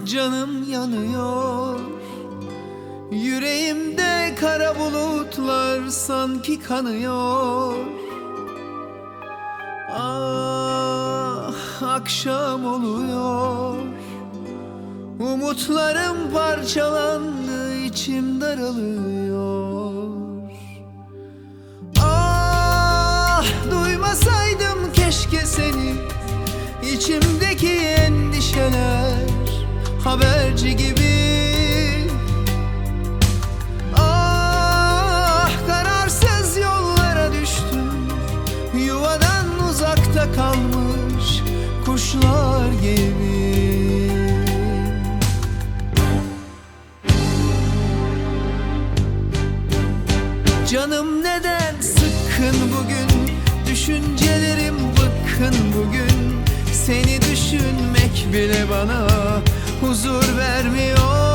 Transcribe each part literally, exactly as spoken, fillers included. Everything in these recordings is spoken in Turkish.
canım yanıyor. Yüreğimde kara bulutlar sanki kanıyor. Ah, akşam oluyor. Umutlarım parçalandı, içim daralıyor. Ah, duymasaydım keşke seni. İçimdeki endişeler haberci gibi. Ah, kararsız yollara düştüm, yuvadan uzakta kalmış kuşlar gibi. Canım neden sıkkın bugün, düşüncelerim bıkkın bugün. Seni düşünmek bile bana huzur vermiyor.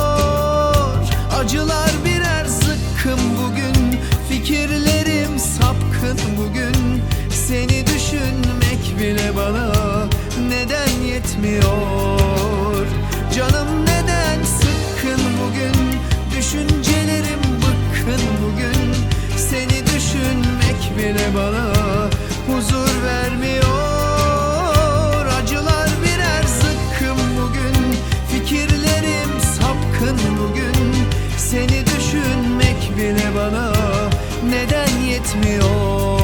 Acılar birer zıkkım bugün, fikirlerim sapkın bugün. Seni düşünmek bile bana neden yetmiyor? Canım neden sıkkın bugün, düşüncelerim bıkkın bugün. Seni düşünmek bile bana huzur vermiyor. Acılar birer zıkkım bugün, fikirlerim sapkın bugün. Seni düşünmek bile bana neden yetmiyor?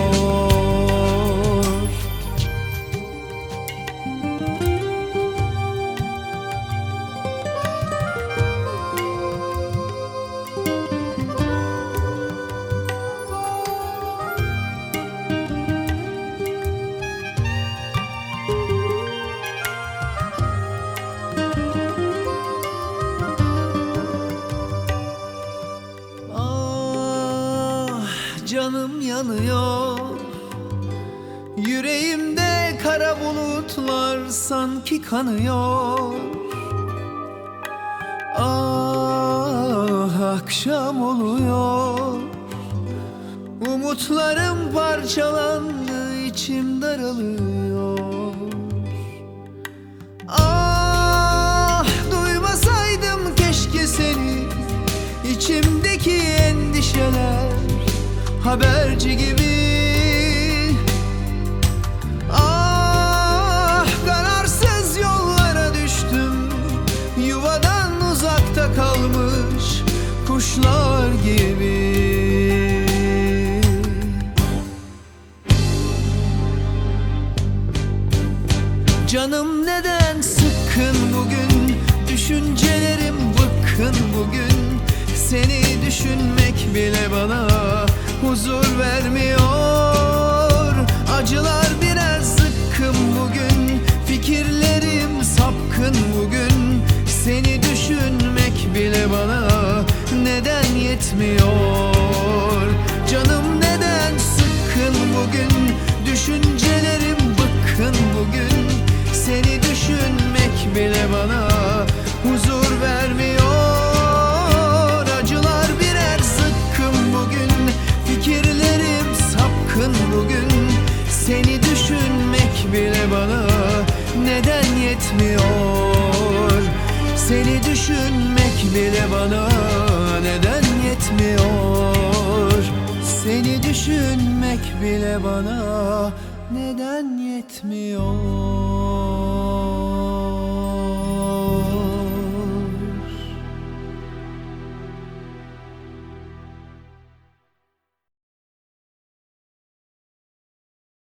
Canım yanıyor. Yüreğimde kara bulutlar sanki kanıyor. Ah, akşam oluyor. Umutlarım parçalandı, içim daralıyor. Ah, duymasaydım keşke seni. İçimdeki endişeler haberci gibi. Ah, kararsız yollara düştüm, yuvadan uzakta kalmış kuşlar gibi. Canım neden sıkkın bugün, düşüncelerim bıkkın bugün. Seni düşünmek bile bana huzur vermiyor. Acılar birer zıkkım bugün, fikirlerim sapkın bugün. Seni düşünmek bile bana neden yetmiyor? Canım neden sıkkın bugün, düşüncelerim bıkkın bugün. Seni düşünmek bile bana huzur vermiyor. Acılar birer zıkkım bugün, fikirlerim sapkın bugün. Seni düşünmek bile bana neden yetmiyor? Seni düşünmek bile bana neden yetmiyor? Seni düşünmek bile bana neden yetmiyor?